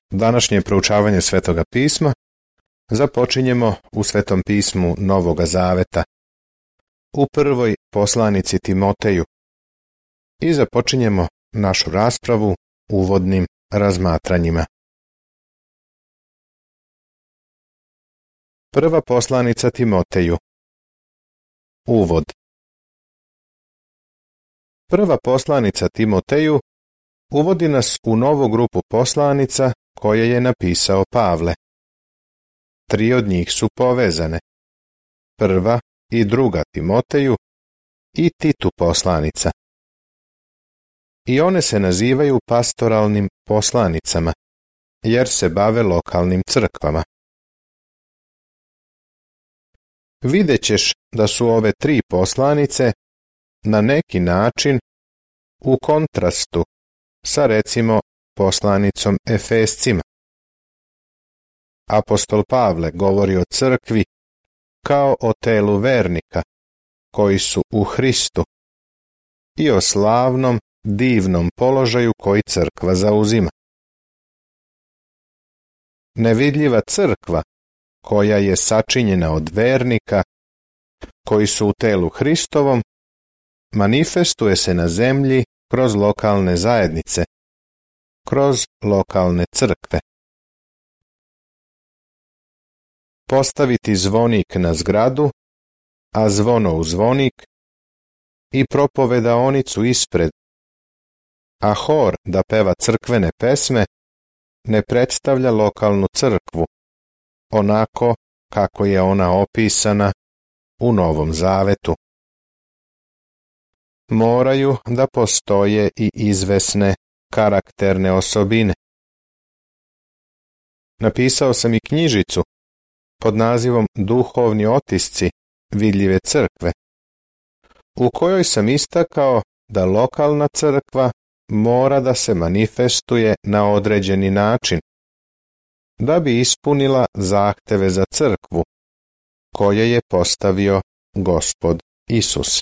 Današnje proučavanje Svetoga pisma započinjemo u Svetom pismu Novoga Zaveta, u prvoj poslanici Timoteju, i započinjemo našu raspravu uvodnim razmatranjima. Prva poslanica Timoteju. Uvod. Prva poslanica Timoteju uvodi nas u novu grupu poslanica koje je napisao Pavle. 3 od njih su povezane. Prva i druga Timoteju i Titu poslanica. I one se nazivaju pastoralnim poslanicama, jer se bave lokalnim crkvama. Vidjet ćeš da su ove 3 poslanice na neki način u kontrastu sa recimo poslanicom Efescima. Apostol Pavle govori o crkvi kao o telu vernika koji su u Hristu i o slavnom, divnom položaju koji crkva zauzima. Nevidljiva crkva koja je sačinjena od vernika koji su u telu Hristovom manifestuje se na zemlji kroz lokalne zajednice, kroz lokalne crkve. Postaviti zvonik na zgradu, a zvono u zvonik, i propovedaonicu ispred, a hor da peva crkvene pesme, ne predstavlja lokalnu crkvu, onako kako je ona opisana u Novom Zavetu. Moraju da postoje i izvesne karakterne osobine. Napisao sam i knjižicu pod nazivom Duhovni otisci vidljive crkve, u kojoj sam istakao da lokalna crkva mora da se manifestuje na određeni način, da bi ispunila zahteve za crkvu koje je postavio Gospod Isus.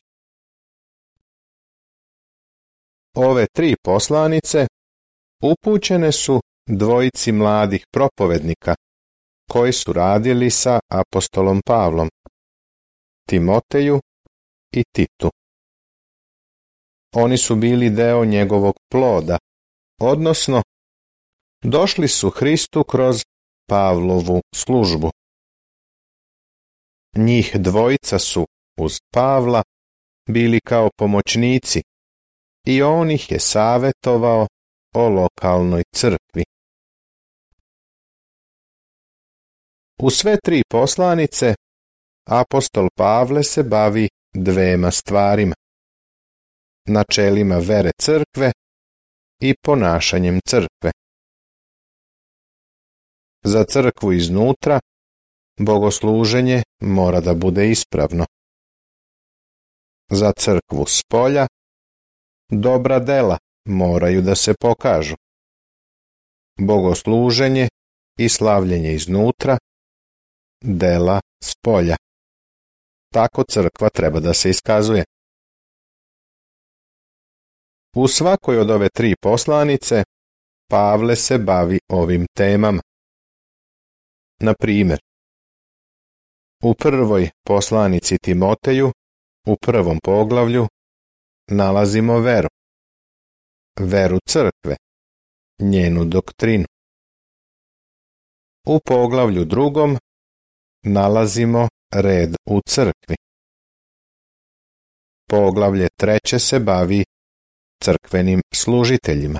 Ove 3 poslanice upućene su 2 mladih propovednika koji su radili sa apostolom Pavlom, Timoteju i Titu. Oni su bili deo njegovog ploda, odnosno došli su Hristu kroz Pavlovu službu. Njih 2 su uz Pavla bili kao pomoćnici i on ih je savetovao o lokalnoj crkvi. U sve 3 poslanice apostol Pavle se bavi 2 stvarima: načelima vere crkve i ponašanjem crkve. Za crkvu iznutra bogosluženje mora da bude ispravno. Za crkvu spolja dobra dela moraju da se pokažu. Bogosluženje i slavljenje iznutra, dela spolja. Tako crkva treba da se iskazuje. U svakoj od ove 3 poslanice Pavle se bavi ovim temama. Na primjer, u prvoj poslanici Timoteju, u 1. poglavlju, nalazimo veru crkve, njenu doktrinu. U poglavlju 2. nalazimo red u crkvi. Poglavlje 3. se bavi crkvenim služiteljima.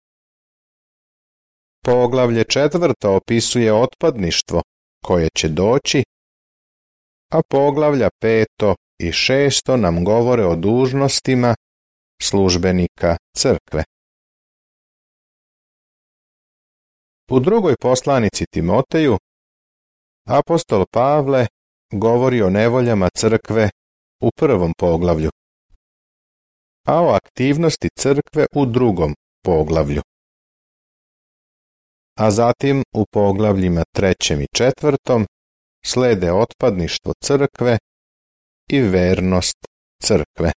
Poglavlje 4. opisuje otpadništvo koje će doći, a poglavlja 5. i 6. nam govore o dužnostima službenika crkve. U drugoj poslanici Timoteju apostol Pavle govori o nevoljama crkve u 1. poglavlju, a o aktivnosti crkve u 2. poglavlju. A zatim u poglavljima 3. i 4. slede otpadništvo crkve i vernost crkve.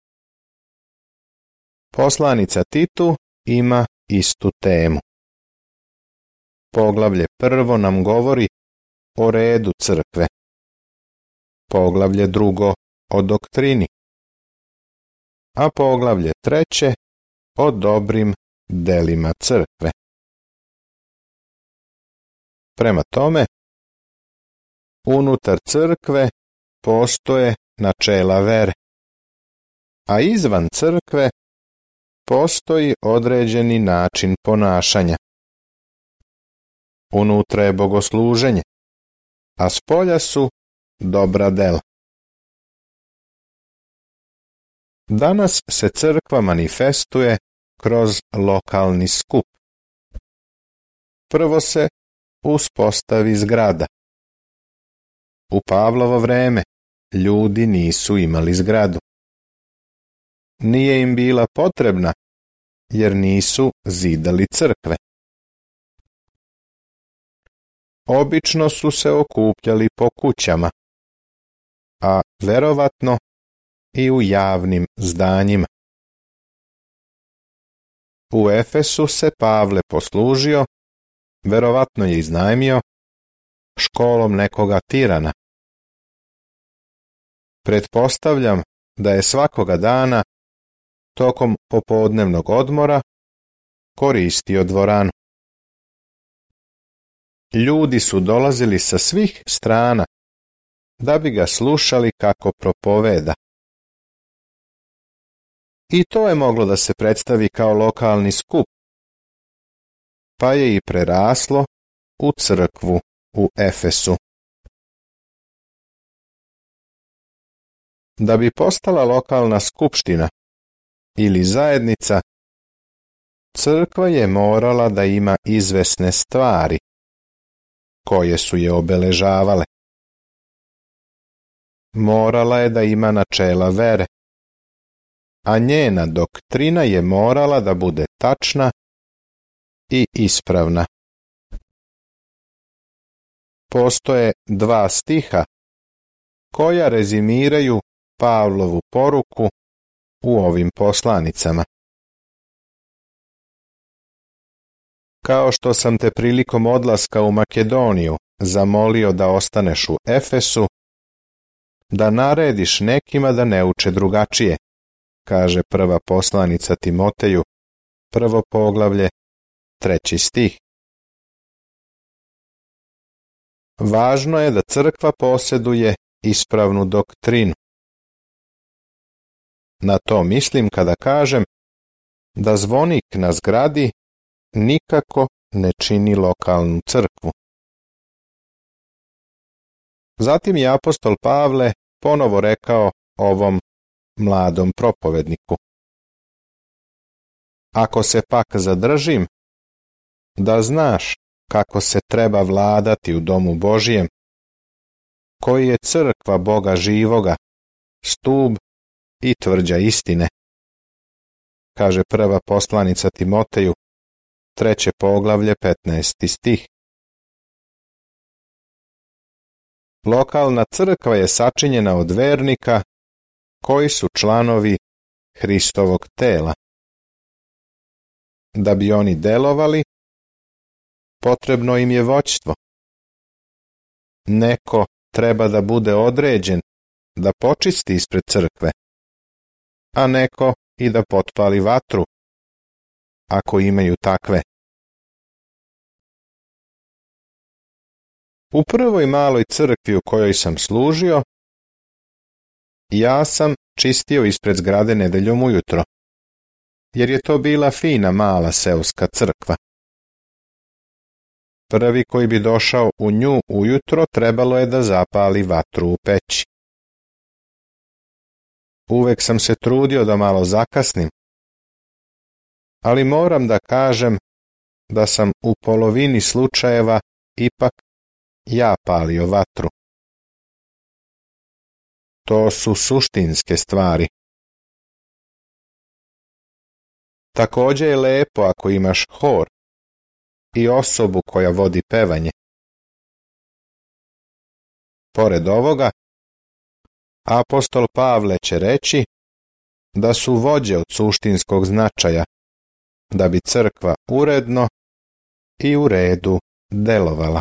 Poslanica Titu ima istu temu. Poglavlje 1 nam govori o redu crkve. Poglavlje 2 o doktrini. A poglavlje 3 o dobrim delima crkve. Prema tome, unutar crkve postoje načela vere, a izvan crkve postoji određeni način ponašanja. Unutra je bogosluženje, a spolja su dobra dela. Danas se crkva manifestuje kroz lokalni skup. Prvo se uspostavi zgrada. U Pavlovo vreme ljudi nisu imali zgradu. Nije im bila potrebna, jer nisu zidali crkve. Obično su se okupljali po kućama, a verovatno i u javnim zdanjima. U Efesu se Pavle poslužio, verovatno je iznajmio, školom nekoga tirana. Pretpostavljam da je svakoga dana, tokom popodnevnog odmora, koristio dvoranu. Ljudi su dolazili sa svih strana da bi ga slušali kako propoveda. I to je moglo da se predstavi kao lokalni skup, pa je i preraslo u crkvu u Efesu. Da bi postala lokalna skupština ili zajednica, crkva je morala da ima izvesne stvari koje su je obeležavale. Morala je da ima načela vere, a njena doktrina je morala da bude tačna i ispravna. Postoje 2 stiha koja rezimiraju Pavlovu poruku u ovim poslanicama. Kao što sam te prilikom odlaska u Makedoniju zamolio da ostaneš u Efesu, da narediš nekima da ne uče drugačije, kaže prva poslanica Timoteju, 1. poglavlje, 3. stih. Važno je da crkva posjeduje ispravnu doktrinu. Na to mislim kada kažem da zvonik na zgradi nikako ne čini lokalnu crkvu. Zatim je apostol Pavle ponovo rekao ovom mladom propovedniku: Ako se pak zadržim, da znaš kako se treba vladati u domu Božijem, koji je crkva Boga živoga, stub i tvrđa istine, kaže prva poslanica Timoteju, 3. poglavlje, 15. stih. Lokalna crkva je sačinjena od vernika koji su članovi Hristovog tela. Da bi oni delovali, potrebno im je vođstvo. Neko treba da bude određen da počisti ispred crkve, a neko i da potpali vatru, ako imaju takve. U prvoj maloj crkvi u kojoj sam služio, ja sam čistio ispred zgrade nedeljom ujutro, jer je to bila fina mala seoska crkva. Prvi koji bi došao u nju ujutro trebalo je da zapali vatru u peći. Uvek sam se trudio da malo zakasnim, ali moram da kažem da sam u polovini slučajeva ipak ja palio vatru. To su suštinske stvari. Također je lepo ako imaš hor i osobu koja vodi pevanje. Pored ovoga, apostol Pavle će reći da su vođe od suštinskog značaja, da bi crkva uredno i u redu delovala.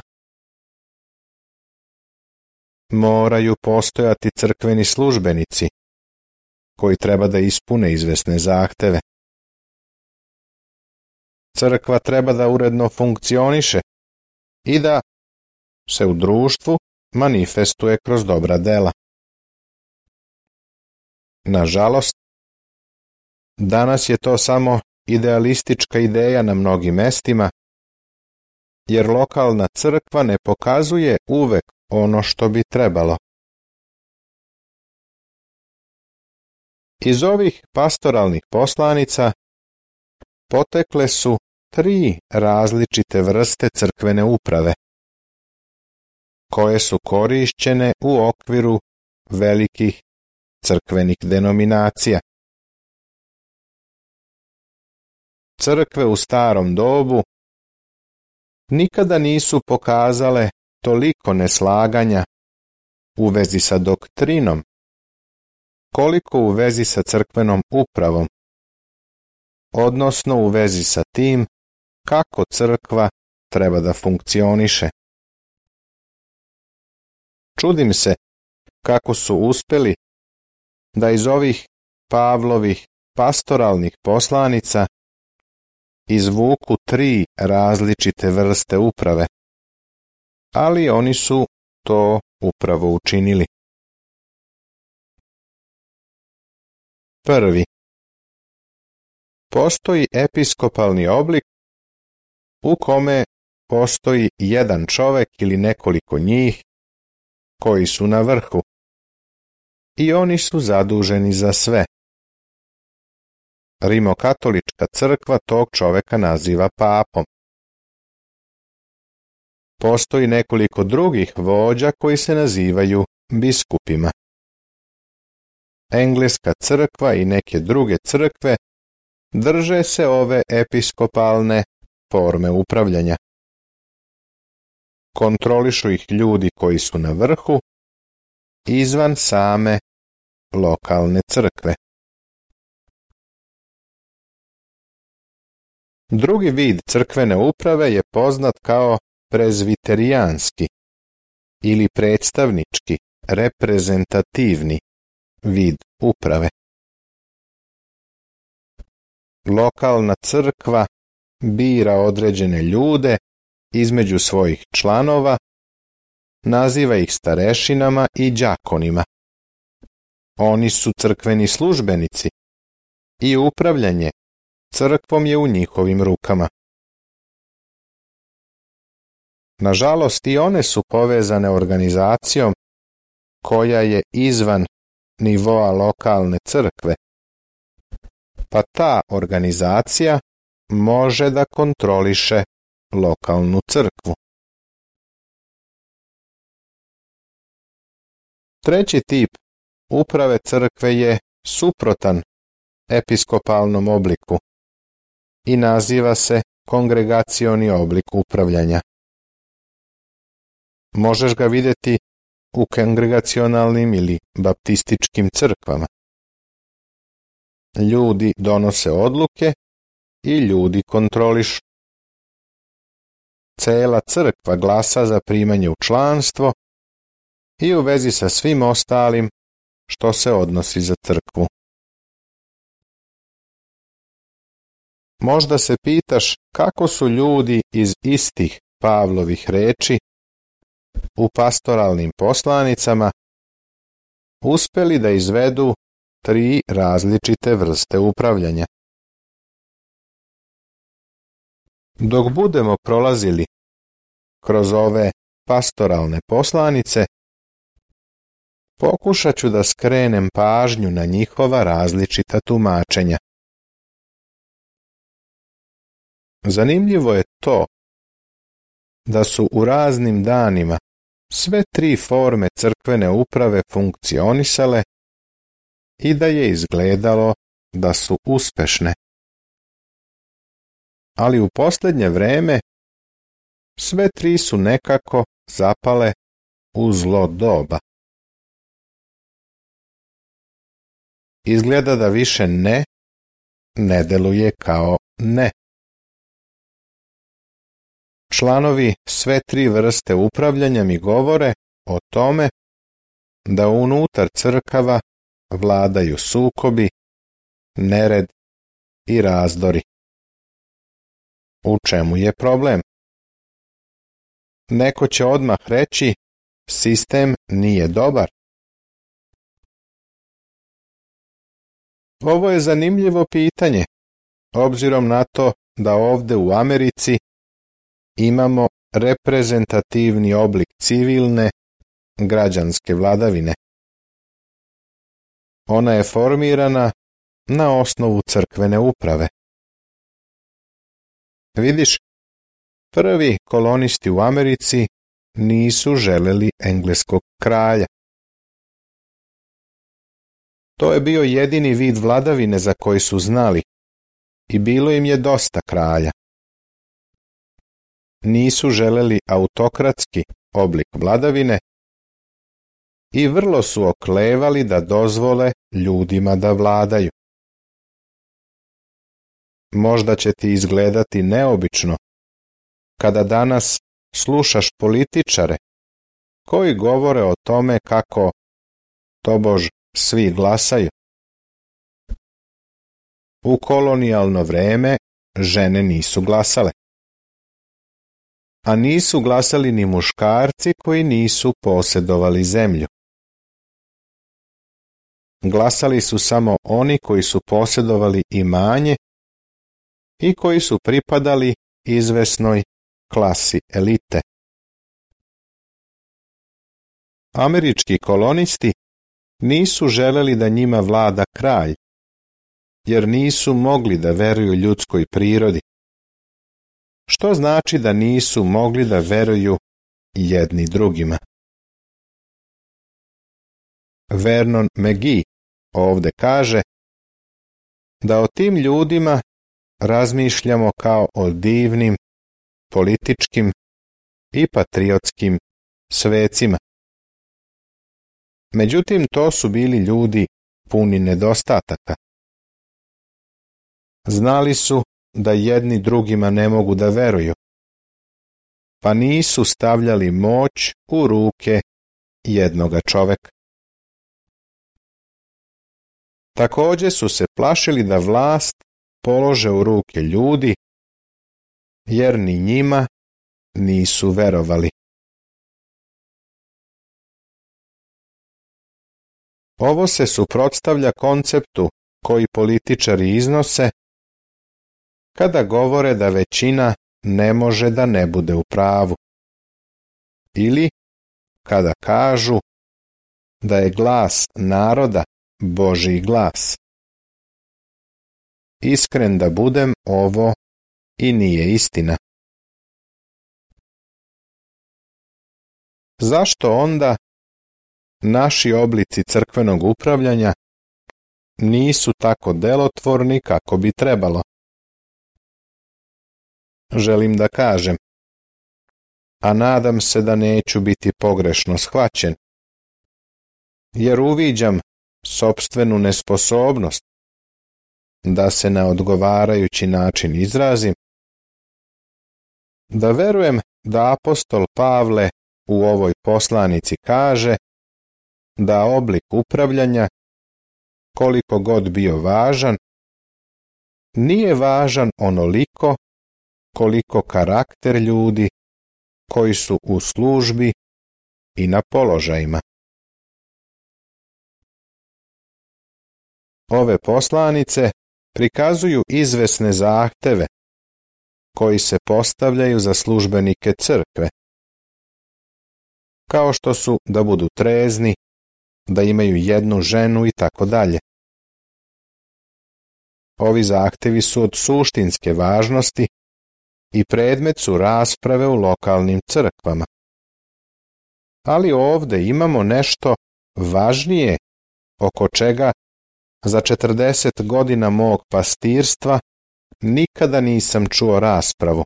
Moraju postojati crkveni službenici koji treba da ispune izvesne zahteve. Crkva treba da uredno funkcioniše i da se u društvu manifestuje kroz dobra dela. Nažalost, danas je to samo idealistička ideja na mnogim mestima, jer lokalna crkva ne pokazuje uvek ono što bi trebalo. Iz ovih pastoralnih poslanica potekle su 3 različite vrste crkvene uprave, koje su korišćene u okviru velikih crkvenih denominacija. Crkve u starom dobu nikada nisu pokazale toliko neslaganja u vezi sa doktrinom, koliko u vezi sa crkvenom upravom, odnosno u vezi sa tim kako crkva treba da funkcioniše. Čudim se kako su uspeli da iz ovih Pavlovih pastoralnih poslanica izvuku 3 različite vrste uprave, ali oni su to upravo učinili. Prvi. Postoji episkopalni oblik u kome postoji jedan čovek ili nekoliko njih koji su na vrhu i oni su zaduženi za sve. Rimokatolička crkva tog čoveka naziva papom. Postoji nekoliko drugih vođa koji se nazivaju biskupima. Engleska crkva i neke druge crkve drže se ove episkopalne forme upravljanja. Kontrolišu ih ljudi koji su na vrhu, izvan same lokalne crkve. Drugi vid crkvene uprave je poznat kao prezviterijanski ili predstavnički, reprezentativni vid uprave. Lokalna crkva bira određene ljude između svojih članova, naziva ih starešinama i đakonima. Oni su crkveni službenici i upravljanje crkvom je u njihovim rukama. Nažalost, i one su povezane organizacijom koja je izvan nivoa lokalne crkve, pa ta organizacija može da kontroliše lokalnu crkvu. Treći tip uprave crkve je suprotan episkopalnom obliku i naziva se kongregacioni oblik upravljanja. Možeš ga vidjeti u kongregacionalnim ili baptističkim crkvama. Ljudi donose odluke i ljudi kontrolišu. Cela crkva glasa za primanje u članstvo i u vezi sa svim ostalim što se odnosi za crkvu. Možda se pitaš kako su ljudi iz istih Pavlovih reči u pastoralnim poslanicama uspeli da izvedu 3 različite vrste upravljanja. Dok budemo prolazili kroz ove pastoralne poslanice, pokušat ću da skrenem pažnju na njihova različita tumačenja. Zanimljivo je to da su u raznim danima sve 3 forme crkvene uprave funkcionisale i da je izgledalo da su uspešne. Ali u posljednje vreme sve 3 su nekako zapale u zlo doba. Izgleda da više ne deluje kao ne. članovi sve tri vrste upravljanja mi govore o tome da unutar crkava vladaju sukobi, nered i razdori. U čemu je problem? Neko će odmah reći, sistem nije dobar. Ovo je zanimljivo pitanje, obzirom na to da ovde u Americi imamo reprezentativni oblik civilne, građanske vladavine. Ona je formirana na osnovu crkvene uprave. Vidiš, prvi kolonisti u Americi nisu želeli engleskog kralja. To je bio jedini vid vladavine za koji su znali i bilo im je dosta kralja. Nisu želeli autokratski oblik vladavine i vrlo su oklevali da dozvole ljudima da vladaju. Možda će ti izgledati neobično kada danas slušaš političare koji govore o tome kako, tobož, svi glasaju. U kolonijalno vreme žene nisu glasale. A nisu glasali ni muškarci koji nisu posjedovali zemlju. Glasali su samo oni koji su posjedovali imanje i koji su pripadali izvesnoj klasi elite. Američki kolonisti nisu želeli da njima vlada kralj, jer nisu mogli da veruju ljudskoj prirodi. Što znači da nisu mogli da veruju jedni drugima. Vernon McGee ovde kaže da o tim ljudima razmišljamo kao o divnim, političkim i patriotskim svecima. Međutim, to su bili ljudi puni nedostataka. Znali su da jedni drugima ne mogu da veruju, pa nisu stavljali moć u ruke jednoga čoveka. Također su se plašili da vlast polože u ruke ljudi, jer ni njima nisu verovali. Ovo se suprotstavlja konceptu koji političari iznose kada govore da većina ne može da ne bude u pravu. Ili kada kažu da je glas naroda Božji glas. Iskren da budem, ovo i nije istina. Zašto onda naši oblici crkvenog upravljanja nisu tako delotvorni kako bi trebalo? Želim da kažem, a nadam se da neću biti pogrešno shvaćen, jer uviđam sopstvenu nesposobnost da se na odgovarajući način izrazim, da verujem da apostol Pavle u ovoj poslanici kaže da oblik upravljanja, koliko god bio važan, nije važan onoliko koliko karakter ljudi koji su u službi i na položajima. Ove poslanice prikazuju izvesne zahteve koji se postavljaju za službenike crkve, kao što su da budu trezni, da imaju jednu ženu i tako dalje. Ovi zahtevi su od suštinske važnosti i predmet su rasprave u lokalnim crkvama. Ali ovde imamo nešto važnije oko čega za 40 godina mog pastirstva nikada nisam čuo raspravu.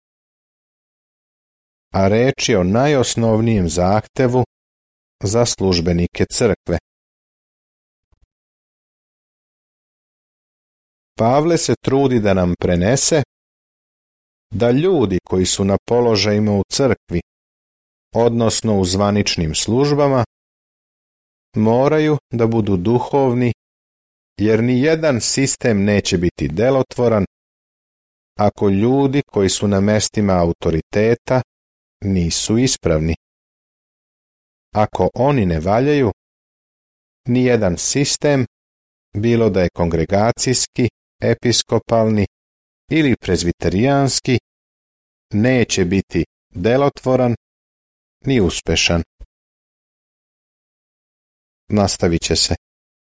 A reč je o najosnovnijem zahtevu za službenike crkve. Pavle se trudi da nam prenese da ljudi koji su na položajima u crkvi, odnosno u zvaničnim službama, moraju da budu duhovni, jer ni jedan sistem neće biti delotvoran ako ljudi koji su na mestima autoriteta nisu ispravni. Ako oni ne valjaju, ni jedan sistem, bilo da je kongregacijski, episkopalni ili prezbiterijanski, neće biti delotvoran ni uspešan. Nastavit će se.